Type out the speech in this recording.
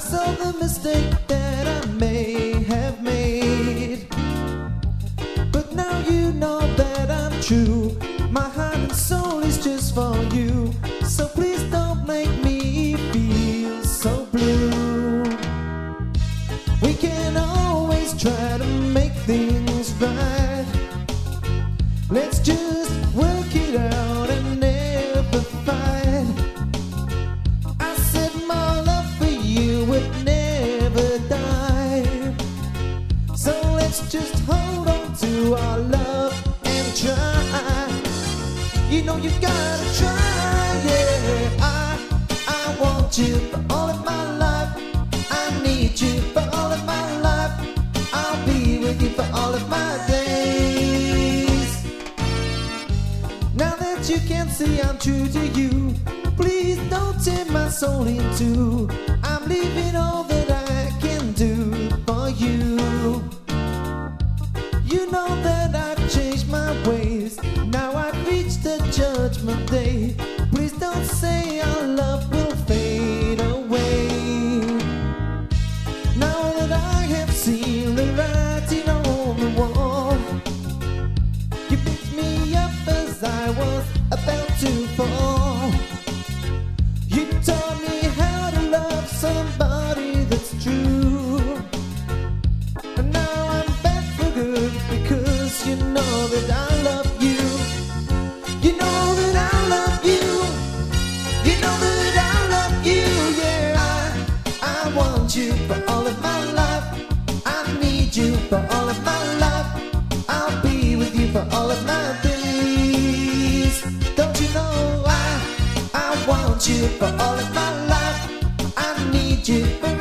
saw the mistake that I may have made, but now you know that I'm true. My heart and soul is just for you, so please don't make me feel so blue. We can always try to make things right. Let's just work it out and never fight. I said my love for you would never die, so let's just hold on to our love and try. You know you gotta try, yeah. I want you for all of my life. I need you for all of my life. I'll be with you for all of my days. Now that you can see I'm true to you, please don't tear my soul in two. I'm leaving all that I can do for you. You know that I've changed my ways. Now I've reached the judgment day. Please don't say our love will fade away. Now that I have seen the writing on the wall, you picked me up as I was about to fall. You taught me how to love somebody that's true, and now I'm back for good because you know that I love you. You know that I love you. You know that I love you, yeah. I want you for all of my life. I need you for all of my life. I'll be with you for all of my days. Don't you know I want you for all of my life. I need you for